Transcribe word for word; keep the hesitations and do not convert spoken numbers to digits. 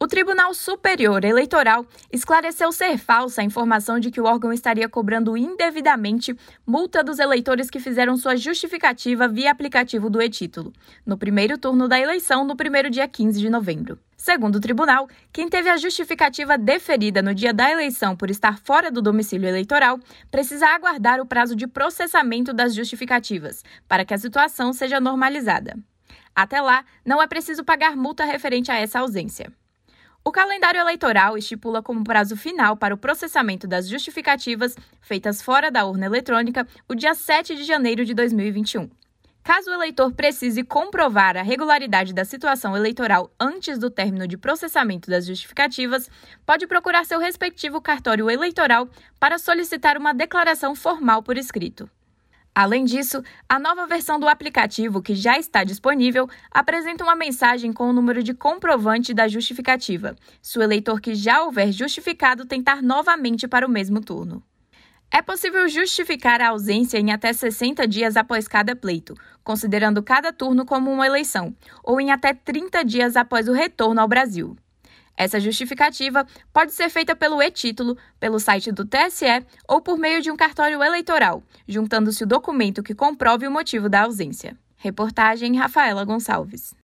Tribunal Superior Eleitoral esclareceu ser falsa a informação de que o órgão estaria cobrando indevidamente multa dos eleitores que fizeram sua justificativa via aplicativo do e-Título, no primeiro turno da eleição, no primeiro dia quinze de novembro. Segundo o tribunal, quem teve a justificativa deferida no dia da eleição por estar fora do domicílio eleitoral precisa aguardar o prazo de processamento das justificativas, para que a situação seja normalizada. Até lá, não é preciso pagar multa referente a essa ausência. O calendário eleitoral estipula como prazo final para o processamento das justificativas feitas fora da urna eletrônica o dia sete de janeiro de dois mil e vinte e um. Caso o eleitor precise comprovar a regularidade da situação eleitoral antes do término de processamento das justificativas, pode procurar seu respectivo cartório eleitoral para solicitar uma declaração formal por escrito. Além disso, a nova versão do aplicativo, que já está disponível, apresenta uma mensagem com o número de comprovante da justificativa, se o eleitor que já houver justificado tentar novamente para o mesmo turno. É possível justificar a ausência em até sessenta dias após cada pleito, considerando cada turno como uma eleição, ou em até trinta dias após o retorno ao Brasil. Essa justificativa pode ser feita pelo e-Título, pelo site do T S E ou por meio de um cartório eleitoral, juntando-se o documento que comprove o motivo da ausência. Reportagem Rafaela Gonçalves.